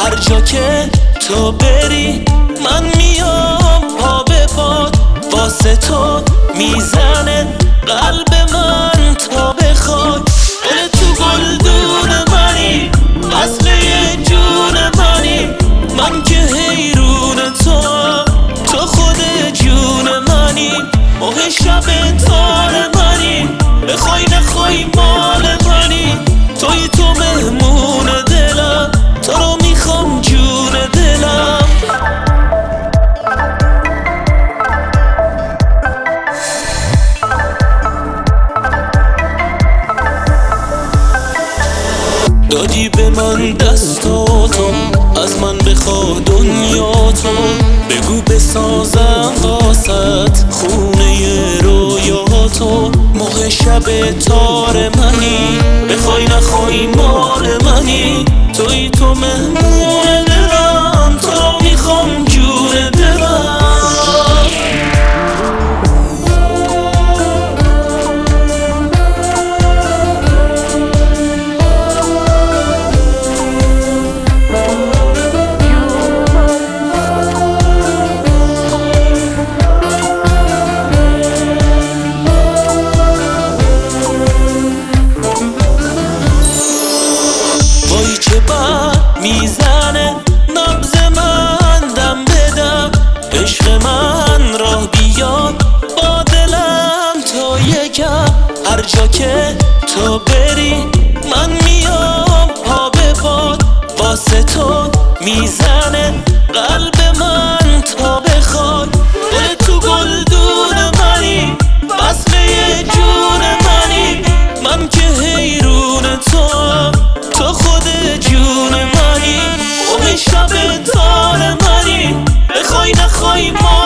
هر جا که تو بری من میام پا به پات، واسه تو میزنه قلب من تا بخوای. گل تو گلدون منی، اصل یه جون منی، من که حیرون تو خود جون منی. ماه شب تار منی، بخوای نخوای مال منی، توی تو مهمون دلم، تو رو میخوام جون دلم. دادی به من دستاتو، از من بخوا دنیا تو، بگو بسازم واسط خونه رویاتو. موقع شب تار منی، بخوای نخوای مال منی، توی تو مهمون دلم، تو رو میخوام جون دلم. میزنه نبض من دم بدم، عشق من راه بیاد با دلم تا یکم. هر جا که تو بری من میام پا به پات، واسه تو میزنه قلب من تا بخوای. گل تو گلدون منی، اصل یه جون منی، من که حیرون تو خود جون منی. شب تار منی، بخوای نخوای ما